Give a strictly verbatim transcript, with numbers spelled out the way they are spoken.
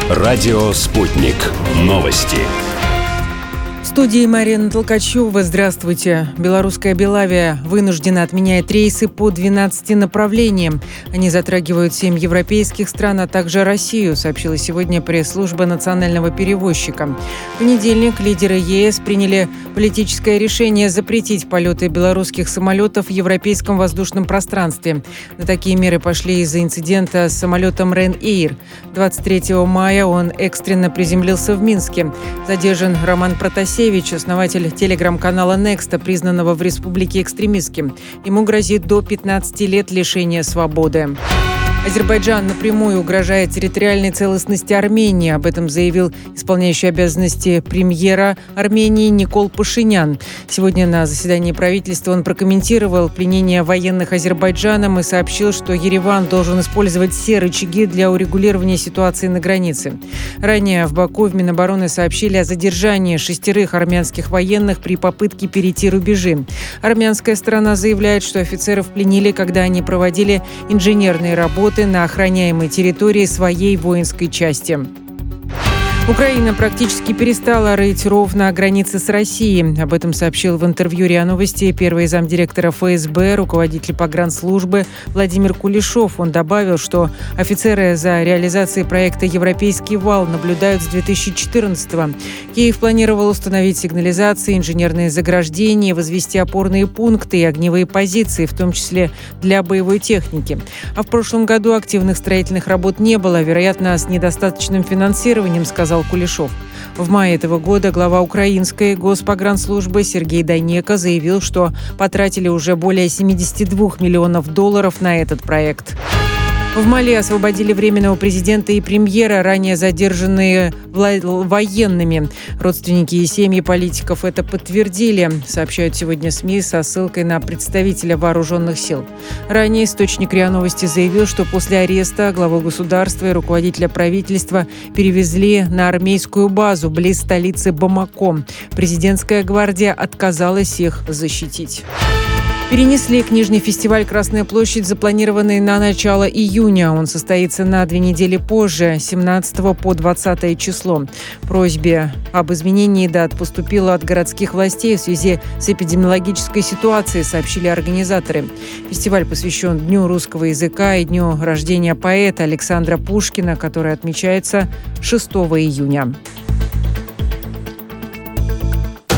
Радио «Спутник». Новости. В студии Марина Толкачева. Здравствуйте. Белорусская Белавия вынуждена отменяет рейсы по двенадцати направлениям. Они затрагивают семь европейских стран, а также Россию, сообщила сегодня пресс-служба национального перевозчика. В понедельник лидеры ЕС приняли политическое решение запретить полеты белорусских самолетов в европейском воздушном пространстве. На такие меры пошли из-за инцидента с самолетом Ryanair. двадцать третьего мая он экстренно приземлился в Минске. Задержан Роман Протасевич, основатель телеграм-канала Nexta, признанного в республике экстремистским. Ему грозит до пятнадцати лет лишения свободы. Азербайджан напрямую угрожает территориальной целостности Армении. Об этом заявил исполняющий обязанности премьера Армении Никол Пашинян. Сегодня на заседании правительства он прокомментировал пленение военных Азербайджаном и сообщил, что Ереван должен использовать все рычаги для урегулирования ситуации на границе. Ранее в Баку в Минобороны сообщили о задержании шестерых армянских военных при попытке перейти рубежи. Армянская сторона заявляет, что офицеров пленили, когда они проводили инженерные работы на охраняемой территории своей воинской части. Украина практически перестала рыть ров на границе с Россией. Об этом сообщил в интервью РИА Новости первый замдиректора эф эс бэ, руководитель погранслужбы Владимир Кулешов. Он добавил, что офицеры за реализацией проекта «Европейский вал» наблюдают с две тысячи четырнадцатого. Киев планировал установить сигнализации, инженерные заграждения, возвести опорные пункты и огневые позиции, в том числе для боевой техники. А в прошлом году активных строительных работ не было, вероятно, с недостаточным финансированием, сказал Кулешов. В мае этого года глава украинской госпогранслужбы Сергей Дайнеко заявил, что потратили уже более семидесяти двух миллионов долларов на этот проект. В Мали освободили временного президента и премьера, ранее задержанные военными. Родственники и семьи политиков это подтвердили, сообщают сегодня СМИ со ссылкой на представителя вооруженных сил. Ранее источник РИА Новости заявил, что после ареста главу государства и руководителя правительства перевезли на армейскую базу близ столицы Бамако. Президентская гвардия отказалась их защитить. Перенесли книжный фестиваль «Красная площадь», запланированный на начало июня. Он состоится на две недели позже, семнадцатого по двадцатое число. Просьбе об изменении дат поступила от городских властей в связи с эпидемиологической ситуацией, сообщили организаторы. Фестиваль посвящен Дню русского языка и дню рождения поэта Александра Пушкина, который отмечается шестого июня.